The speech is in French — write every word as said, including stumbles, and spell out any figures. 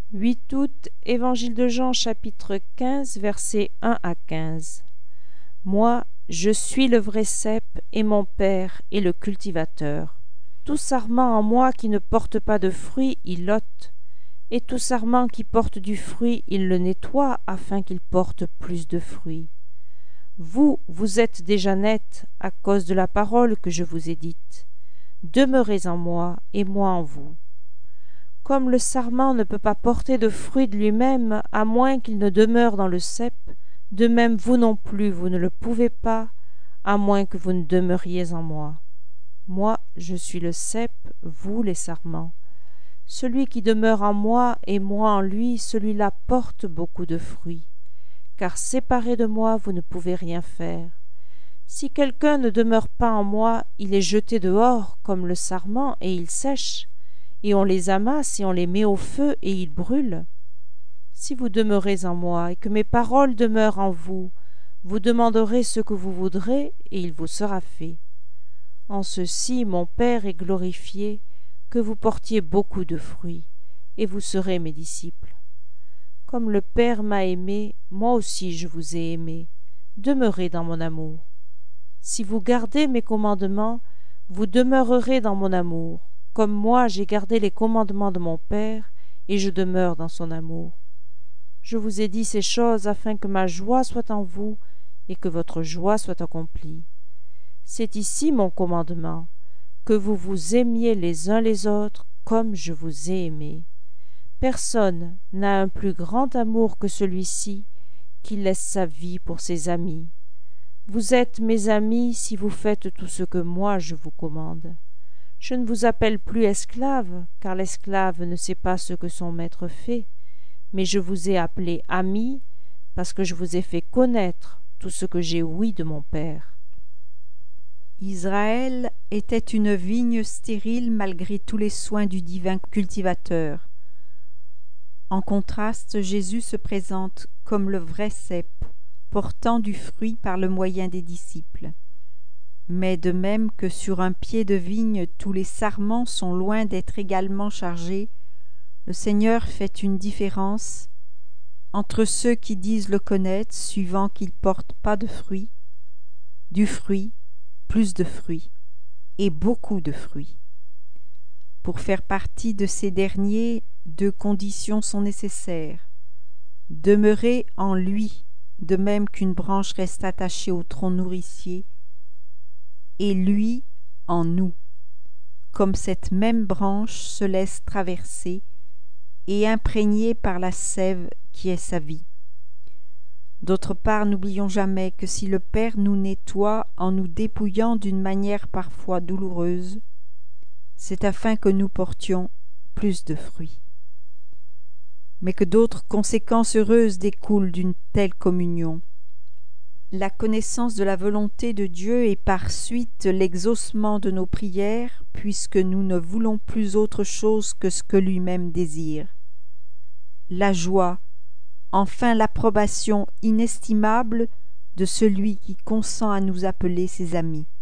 huit août, Évangile de Jean, chapitre quinze, versets un à quinze. Moi, je suis le vrai cep, et mon Père est le cultivateur. Tout sarment en moi qui ne porte pas de fruit, il l'ôte, et tout sarment qui porte du fruit, il le nettoie, afin qu'il porte plus de fruits. Vous, vous êtes déjà nets à cause de la parole que je vous ai dite. Demeurez en moi, et moi en vous. Comme le sarment ne peut pas porter de fruit de lui-même, à moins qu'il ne demeure dans le cep, de même vous non plus, vous ne le pouvez pas, à moins que vous ne demeuriez en moi. Moi, je suis le cep, vous les sarments. Celui qui demeure en moi et moi en lui, celui-là porte beaucoup de fruits. Car séparé de moi, vous ne pouvez rien faire. Si quelqu'un ne demeure pas en moi, il est jeté dehors comme le sarment et il sèche, et on les amasse et on les met au feu et ils brûlent. Si vous demeurez en moi et que mes paroles demeurent en vous, vous demanderez ce que vous voudrez et il vous sera fait. En ceci mon Père est glorifié, que vous portiez beaucoup de fruits, et vous serez mes disciples. Comme le Père m'a aimé, moi aussi je vous ai aimé. Demeurez dans mon amour. Si vous gardez mes commandements, vous demeurerez dans mon amour, comme moi j'ai gardé les commandements de mon Père, et je demeure dans son amour. Je vous ai dit ces choses afin que ma joie soit en vous, et que votre joie soit accomplie. C'est ici mon commandement, que vous vous aimiez les uns les autres comme je vous ai aimé. Personne n'a un plus grand amour que celui-ci, qui laisse sa vie pour ses amis. Vous êtes mes amis si vous faites tout ce que moi je vous commande. Je ne vous appelle plus esclave, car l'esclave ne sait pas ce que son maître fait, mais je vous ai appelé amis, parce que je vous ai fait connaître tout ce que j'ai ouï de mon Père. Israël était une vigne stérile malgré tous les soins du divin cultivateur. En contraste, Jésus se présente comme le vrai cep, portant du fruit par le moyen des disciples. Mais de même que sur un pied de vigne tous les sarments sont loin d'être également chargés, le Seigneur fait une différence entre ceux qui disent le connaître, suivant qu'ils ne portent pas de fruits, du fruit, plus de fruits, et beaucoup de fruits. Pour faire partie de ces derniers, deux conditions sont nécessaires. Demeurer en lui, de même qu'une branche reste attachée au tronc nourricier, et lui en nous, comme cette même branche se laisse traverser et imprégner par la sève qui est sa vie. D'autre part, n'oublions jamais que si le Père nous nettoie en nous dépouillant d'une manière parfois douloureuse, c'est afin que nous portions plus de fruits. Mais que d'autres conséquences heureuses découlent d'une telle communion. La connaissance de la volonté de Dieu et par suite l'exaucement de nos prières, puisque nous ne voulons plus autre chose que ce que lui-même désire. La joie, enfin l'approbation inestimable de celui qui consent à nous appeler ses amis.